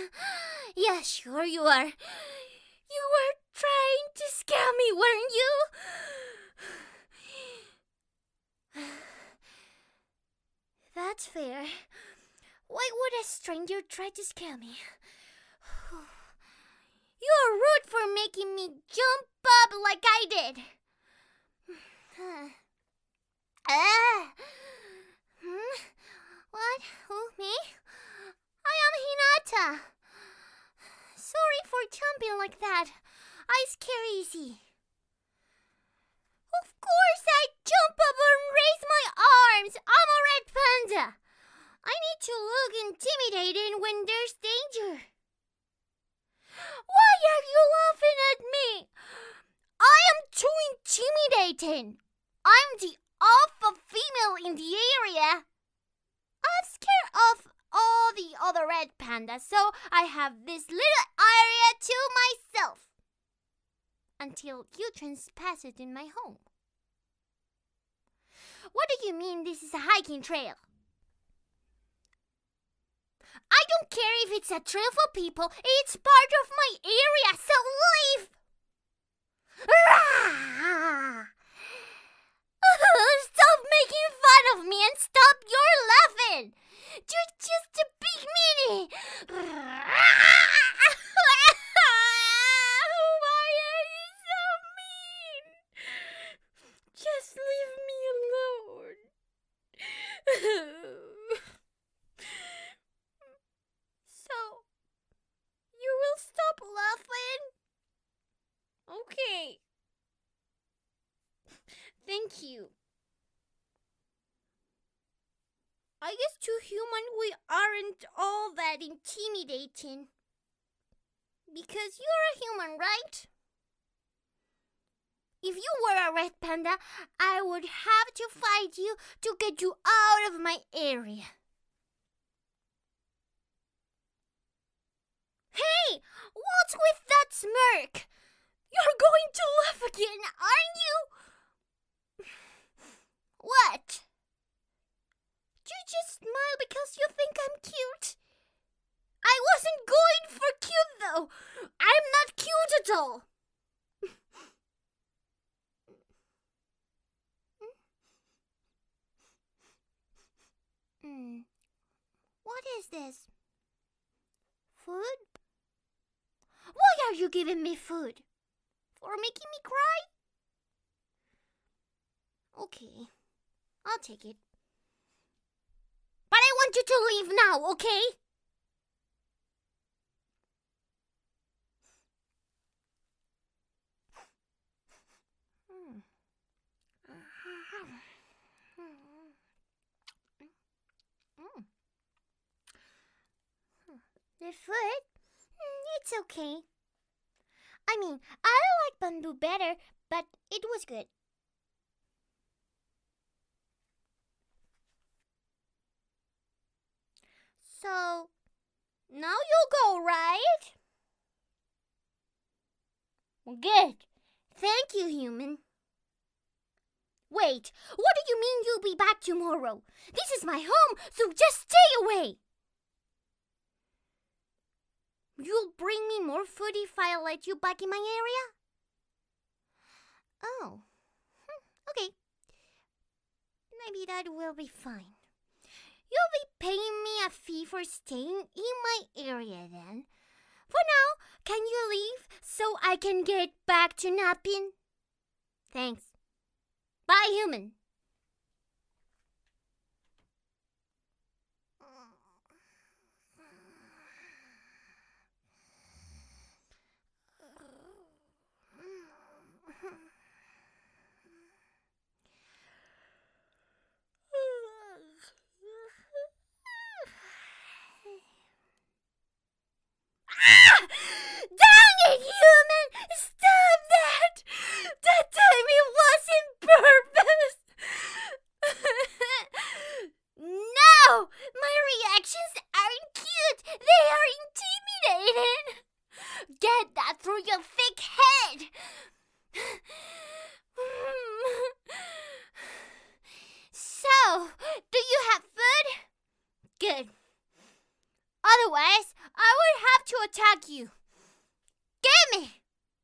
Yeah, sure you are. You were trying to scare me, weren't you? That's fair. Why would a stranger try to scare me? You're rude for making me jump up like I did. What? Who, me? I am Hinata. Sorry for jumping like that. I scare easy. Of course I jump up and raise my arms. I'm a red panda. I need to look intimidating when there's danger. Why are you laughing at me? I am too intimidating. I'm the alpha female in the area. I'm scared of all the other red pandas, so I have this little area to myself. Until you trespass it in my home. What do you mean this is a hiking trail? I don't care if it's a trail for people. It's part of my area, so leave! Stop making fun of me and stop your laughing! You're just a big meanie! Why are you so mean? Just leave me alone. So, you will stop laughing? Okay. Thank you. I guess to human we aren't all that intimidating. Because you're a human, right? If you were a red panda, I would have to fight you to get you out of my area. Hey, what's with that smirk? You're going to laugh again, aren't you? What? You just smile because you think I'm cute? I wasn't going for cute, though. I'm not cute at all. What is this? Food? Why are you giving me food? For making me cry? Okay, I'll take it. But I want you to leave now, okay? The food? It's okay. I mean, I like bamboo better, but it was good. So, now you'll go, right? Good. Thank you, human. Wait, what do you mean you'll be back tomorrow? This is my home, so just stay away. You'll bring me more food if I let you back in my area? Oh, okay. Maybe that will be fine. You'll be paying me a fee for staying in my area then. For now, can you leave so I can get back to napping? Thanks. Bye, human. Dang it, human! Stop that! That time it wasn't purpose! No! My reactions aren't cute! They are intimidating! Get that through your thick head! So, do you have food? Good. Otherwise, I would have to attack you. Get me!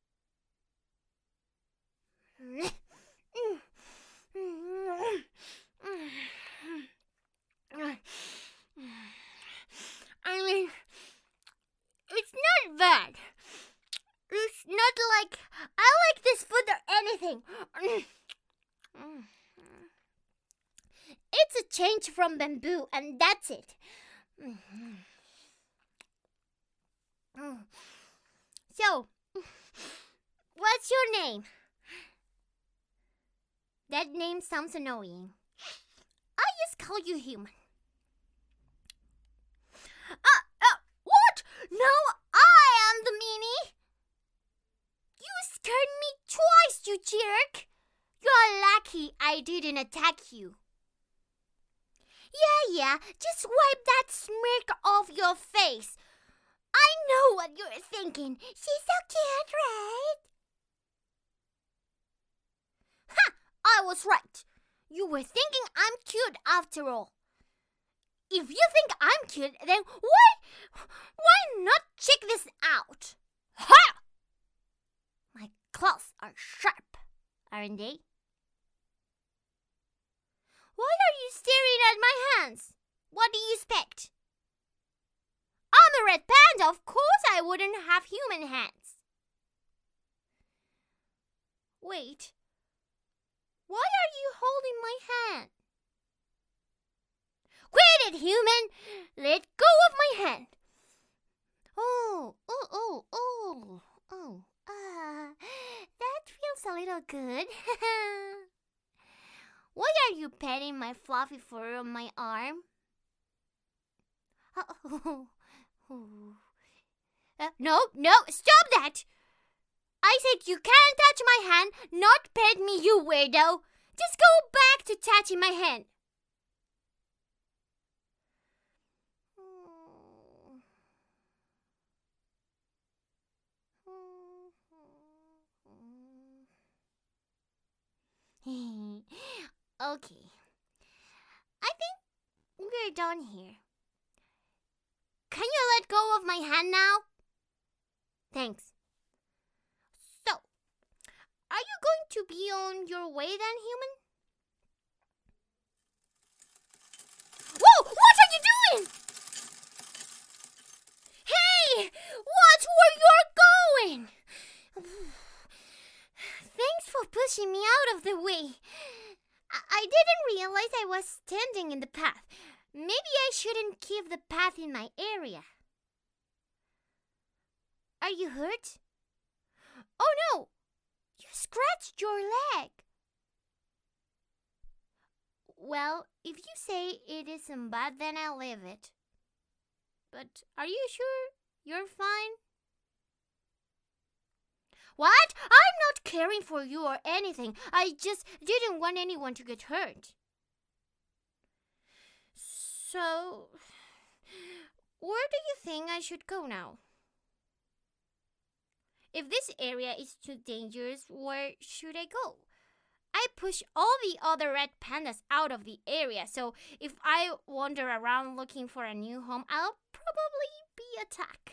I mean, it's not bad. It's not like I like this food or anything. It's a change from bamboo, and that's it. So, what's your name? That name sounds annoying. I just call you human. What? No, I am the meanie. You scared me twice, you jerk. You're lucky I didn't attack you. Yeah, just wipe that smirk off your face. I know what you're thinking. She's so cute, right? Ha! I was right. You were thinking I'm cute after all. If you think I'm cute, then why not check this out? Ha! My claws are sharp, aren't they? Why are you staring at my hands? What do you expect? I'm a red panda. Of course I wouldn't have human hands. Wait. Why are you holding my hand? Quit it, human! Let go of my hand. That feels a little good. Why are you petting my fluffy fur on my arm? No, stop that! I said you can't touch my hand, not pet me, you weirdo. Just go back to touching my hand. Okay. I think we're done here. Can you let go of my hand now? Thanks. So, are you going to be on your way then, human? Whoa! What are you doing? Hey! Watch where you're going! Thanks for pushing me out of the way. I didn't realize I was standing in the path. Maybe I shouldn't keep the path in my area. Are you hurt? Oh no! You scratched your leg. Well, if you say it isn't bad, then I'll leave it. But are you sure you're fine? What? I'm not caring for you or anything. I just didn't want anyone to get hurt. So, where do you think I should go now? If this area is too dangerous, where should I go? I push all the other red pandas out of the area, so if I wander around looking for a new home, I'll probably be attacked.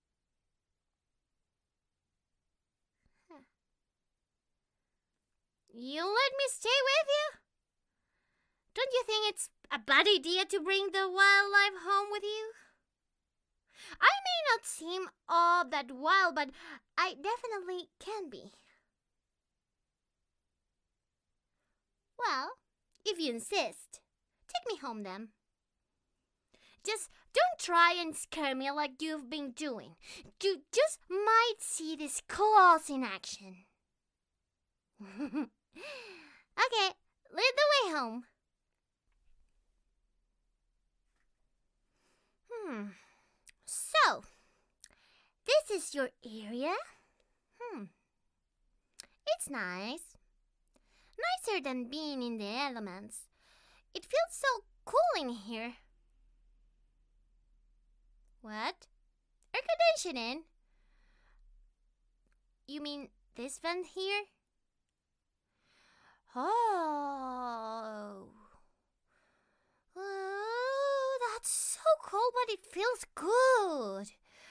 You let me stay with you? Don't you think it's a bad idea to bring the wildlife home with you? I may not seem all that wild, but I definitely can be. Well, if you insist, take me home then. Just don't try and scare me like you've been doing. You just might see these claws in action. Okay, lead the way home. So, this is your area? It's nice. Nicer than being in the elements. It feels so cool in here. What? Air conditioning? You mean this vent here? Oh, that's so so cold, but it feels good.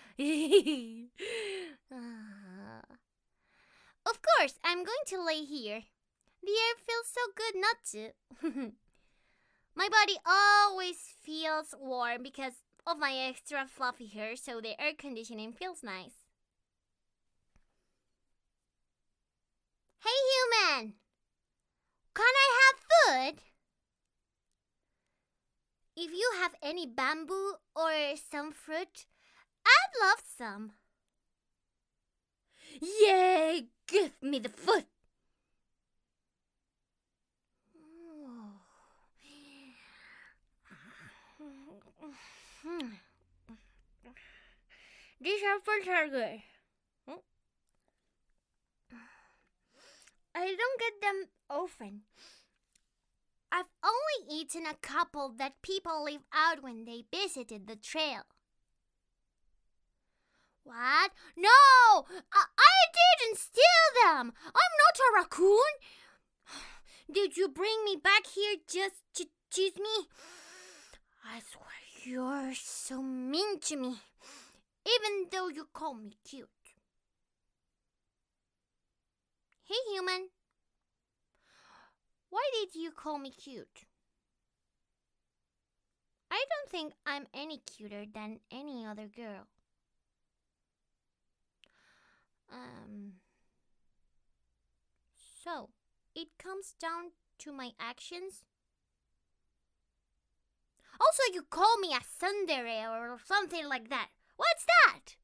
Of course, I'm going to lay here. The air feels so good not to. My body always feels warm because of my extra fluffy hair, so the air conditioning feels nice. Hey, human! Can I have food? If you have any bamboo or some fruit, I'd love some. Yay! Give me the food! These apples are good. I don't get them often. I've only eaten a couple that people leave out when they visited the trail. What? No! I didn't steal them! I'm not a raccoon! Did you bring me back here just to tease me? I swear you're so mean to me, even though you call me cute. Hey, human. Why did you call me cute? I don't think I'm any cuter than any other girl. So, it comes down to my actions? Also, you call me a tsundere or something like that. What's that?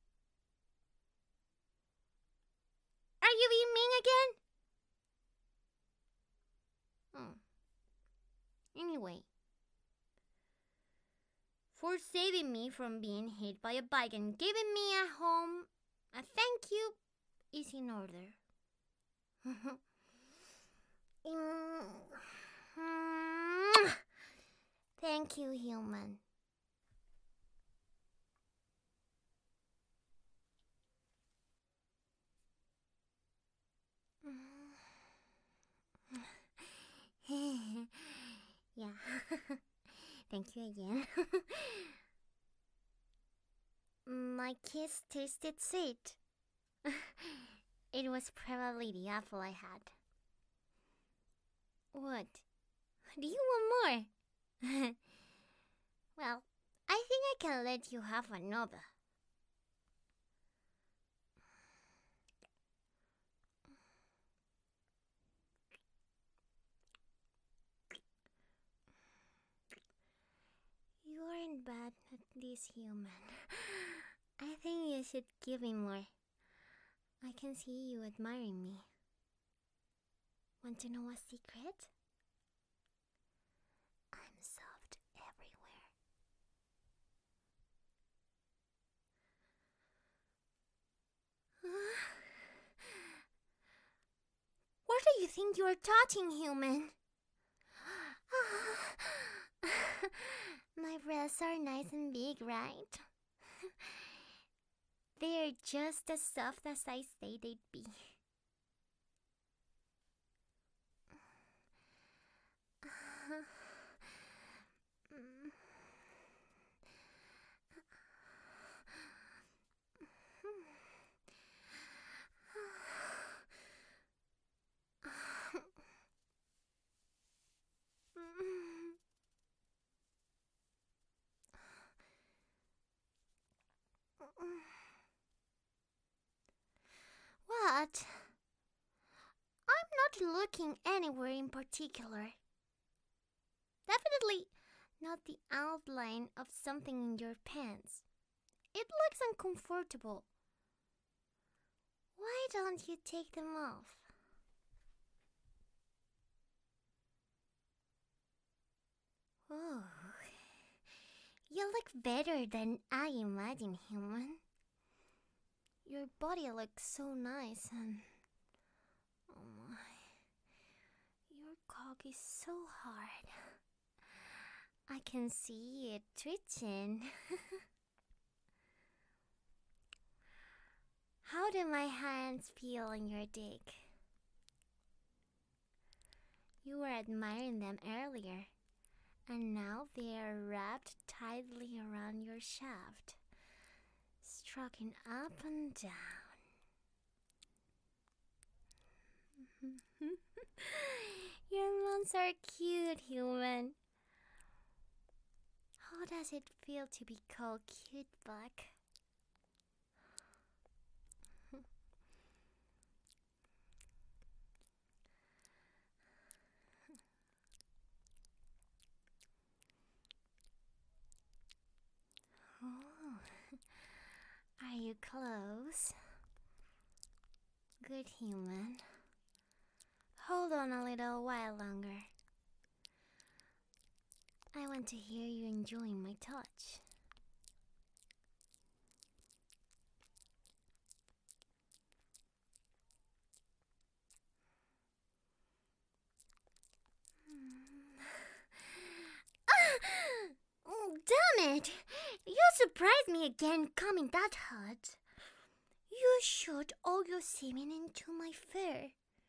Are you being mean again? Anyway, for saving me from being hit by a bike and giving me a home, a thank you is in order. Thank you, human. Yeah. Thank you again. My kiss tasted sweet. It was probably the apple I had. What? Do you want more? Well, I think I can let you have another. You aren't bad at this, human. I think you should give me more. I can see you admiring me. Want to know a secret? I'm soft everywhere. What do you think you're touching, human? My breasts are nice and big, right? They're just as soft as I say they'd be. What? I'm not looking anywhere in particular. Definitely not the outline of something in your pants. It looks uncomfortable. Why don't you take them off? Oh, you look better than I imagined, human. Your body looks so nice and... oh my... your cock is so hard. I can see it twitching. How do my hands feel on your dick? You were admiring them earlier, And now they are wrapped tightly around your shaft, stroking up and down. Your moms are cute, human. How does it feel to be called cute, Buck? Oh, are you close? Good, human. Hold on a little while longer. I want to hear you enjoying my touch. Oh, damn it! You surprised me again coming that hot. You shot all your semen into my fur.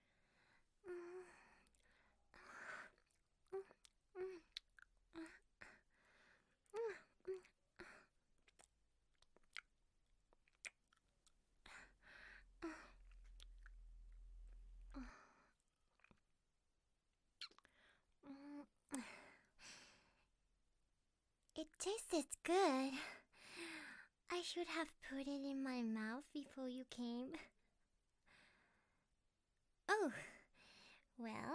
It tasted good. I should have put it in my mouth before you came. Oh, well,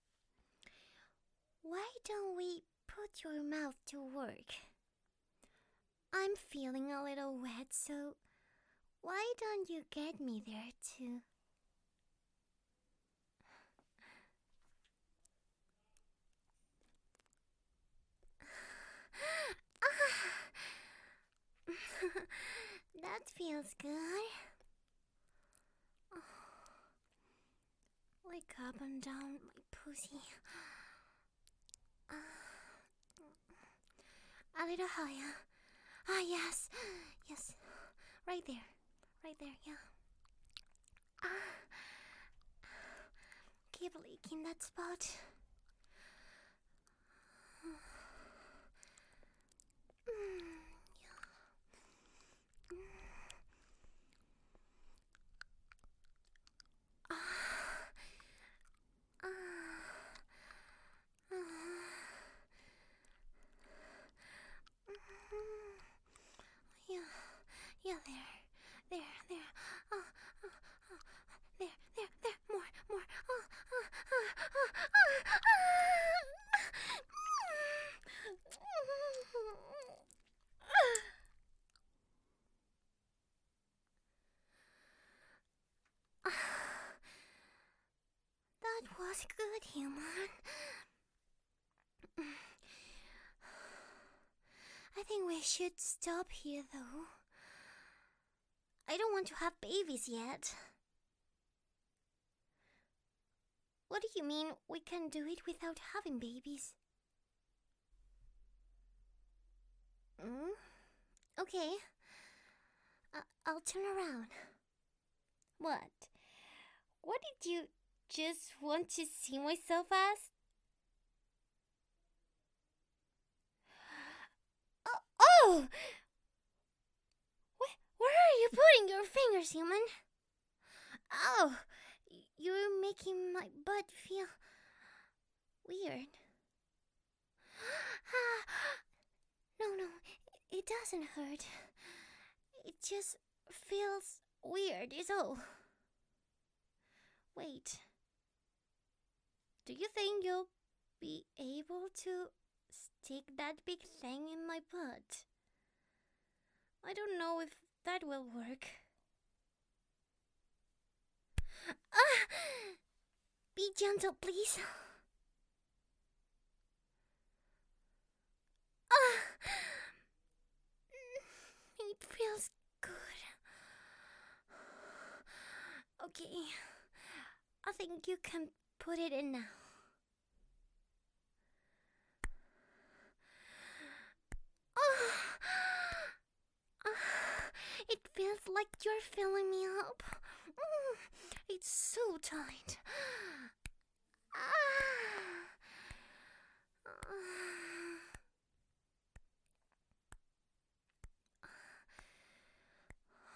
why don't we put your mouth to work? I'm feeling a little wet, so why don't you get me there too? That feels good. Like up and down my pussy. A little higher. Ah, yes. Yes. Right there. Right there, yeah. Keep licking that spot. Yeah, there. There. More. That was good, human. I think we should stop here, though. I don't want to have babies yet. What do you mean we can do it without having babies? Okay. I'll turn around. What? What did you just want to see myself as? Oh! Where are you putting your fingers, human? Oh! You're making my butt feel weird. No, it doesn't hurt. It just feels weird, is all. Wait. Do you think you'll be able to stick that big thing in my butt? I don't know if that will work. Be gentle, please. It feels good. Okay, I think you can put it in now. It feels like you're filling me up. It's so tight.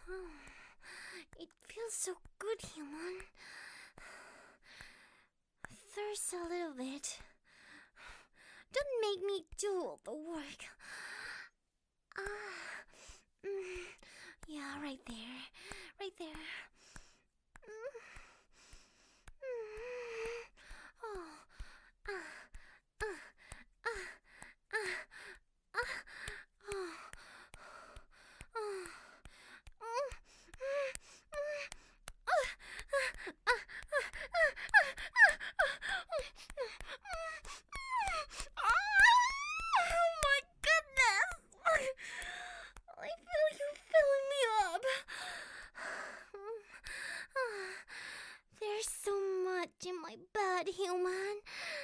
It feels so good, human. Thirst a little bit. Don't make me do all the work. Yeah, right there. Right there. Oh my goodness! I feel you filling me up. There's so much in my bed, human.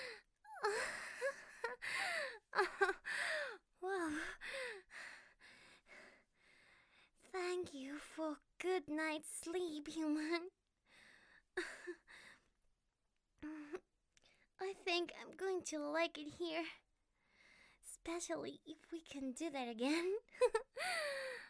Wow. Thank you for good night's sleep, human. I think I'm going to like it here. Especially if we can do that again.